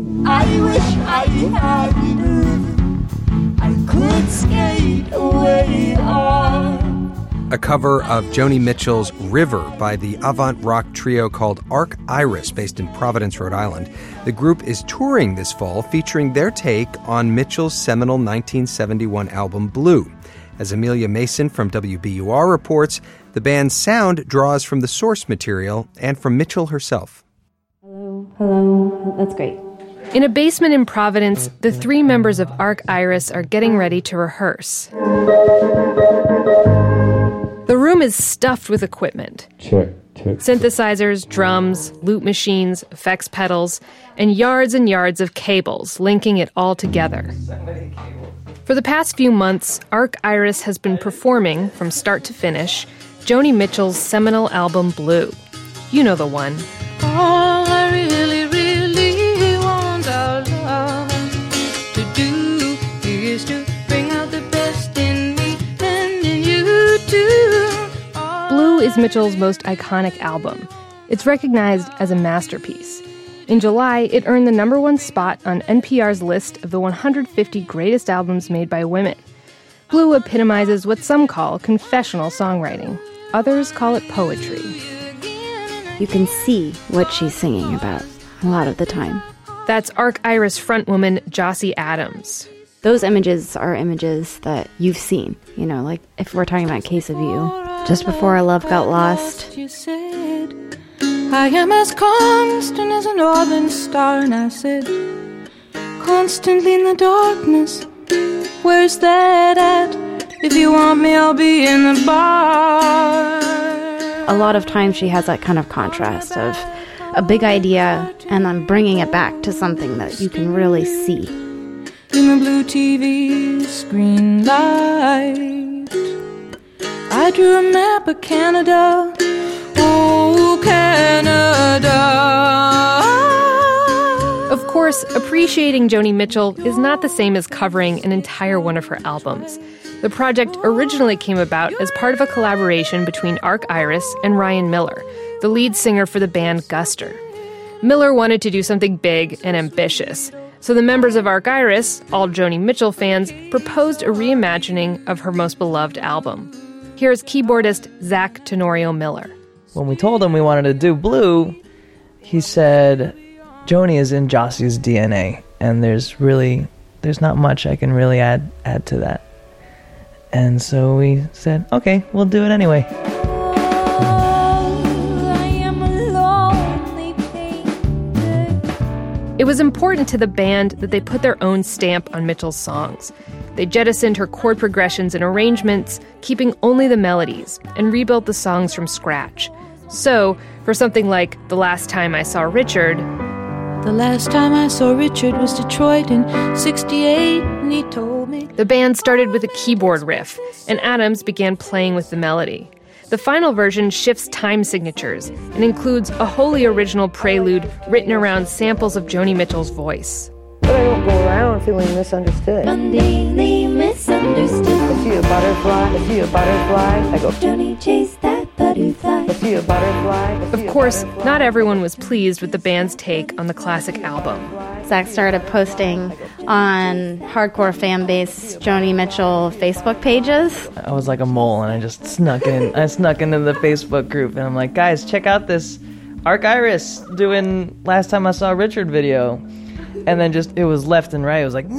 I wish I had it. I could skate away on. A cover of Joni Mitchell's River by the avant-rock trio called Arc Iris, based in Providence, Rhode Island. The group is touring this fall, featuring their take on Mitchell's seminal 1971 album Blue. As Amelia Mason from WBUR reports, the band's sound draws from the source material and from Mitchell herself. Hello, that's great. In a basement in Providence, the three members of Arc Iris are getting ready to rehearse. The room is stuffed with equipment. Check. Synthesizers, drums, loop machines, effects pedals, and yards of cables linking it all together. For the past few months, Arc Iris has been performing, from start to finish, Joni Mitchell's seminal album Blue. You know the one. All I really, really want our love to do is to bring out the best in me and in you too. Blue is Mitchell's most iconic album. It's recognized as a masterpiece. In July, it earned the #1 spot on NPR's list of the 150 greatest albums made by women. Blue epitomizes what some call confessional songwriting. Others call it poetry. You can see what she's singing about a lot of the time. That's Arc Iris frontwoman Jossie Adams. Those images are images that you've seen. You know, like if we're talking about Case of You. Just before our love got lost. You said, I am as constant as a northern star, and I said, constantly in the darkness, where's that at? If you want me, I'll be in the bar. A lot of times she has that kind of contrast of a big idea and then bringing it back to something that you can really see. In the blue TV screen light, I drew a map of Canada. Oh, Canada. Of course, appreciating Joni Mitchell is not the same as covering an entire one of her albums. The project originally came about as part of a collaboration between Arc Iris and Ryan Miller, the lead singer for the band Guster. Miller wanted to do something big and ambitious, so the members of Arc Iris, all Joni Mitchell fans, proposed a reimagining of her most beloved album. Here's keyboardist Zach Tenorio Miller. When we told him we wanted to do Blue, he said, Joni is in Jossie's DNA, and there's not much I can really add to that. And so we said, okay, we'll do it anyway. It was important to the band that they put their own stamp on Mitchell's songs. They jettisoned her chord progressions and arrangements, keeping only the melodies, and rebuilt the songs from scratch. So, for something like The Last Time I Saw Richard... The last time I saw Richard was Detroit in '68, and he told me... The band started with a keyboard riff, and Adams began playing with the melody. The final version shifts time signatures and includes a wholly original prelude written around samples of Joni Mitchell's voice. But I don't go around feeling misunderstood. Undaily misunderstood. I see a butterfly, I see a butterfly. I go, Joni chased that butterfly. I see a butterfly. Of course, not everyone was pleased with the band's take on the classic album. Zach started posting on hardcore fan base Joni Mitchell Facebook pages. I was like a mole, and I just snuck in. I snuck into the Facebook group, and I'm like, guys, check out this Arc Iris doing Last Time I Saw Richard video. And then just, it was left and right. It was like,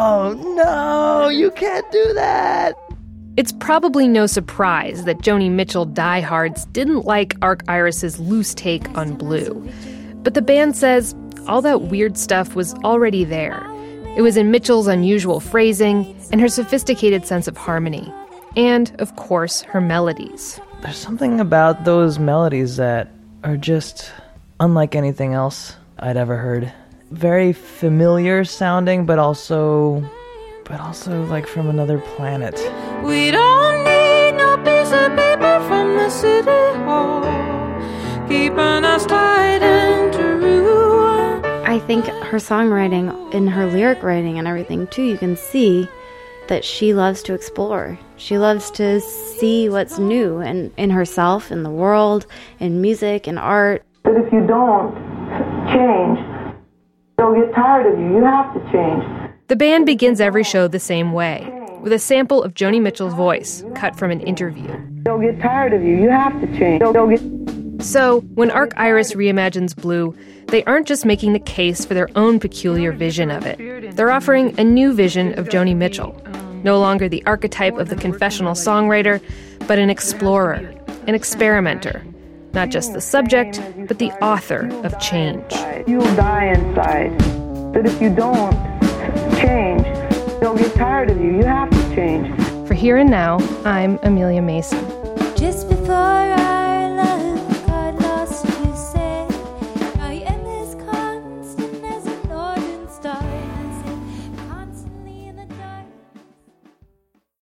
no, you can't do that. It's probably no surprise that Joni Mitchell diehards didn't like Arc Iris's loose take on Blue. But the band says all that weird stuff was already there. It was in Mitchell's unusual phrasing and her sophisticated sense of harmony. And, of course, her melodies. There's something about those melodies that are just unlike anything else I'd ever heard. Very familiar sounding, but also like from another planet. We don't need no piece of paper from the city hall, keeping us tied and true. I think her songwriting and her lyric writing and everything too, you can see that she loves to explore. She loves to see what's new and in herself, in the world, in music, in art. But if you don't change, They'll get tired of you. You have to change. The band begins every show the same way, with a sample of Joni Mitchell's voice cut from an interview. They'll get tired of you. You have to change. So, when Arc Iris reimagines Blue, they aren't just making the case for their own peculiar vision of it. They're offering a new vision of Joni Mitchell. No longer the archetype of the confessional songwriter, but an explorer, an experimenter. Not just the subject, but the author of change. You'll die inside. But if you don't change, they'll get tired of you. You have to change. For Here and Now, I'm Amelia Mason. Just before I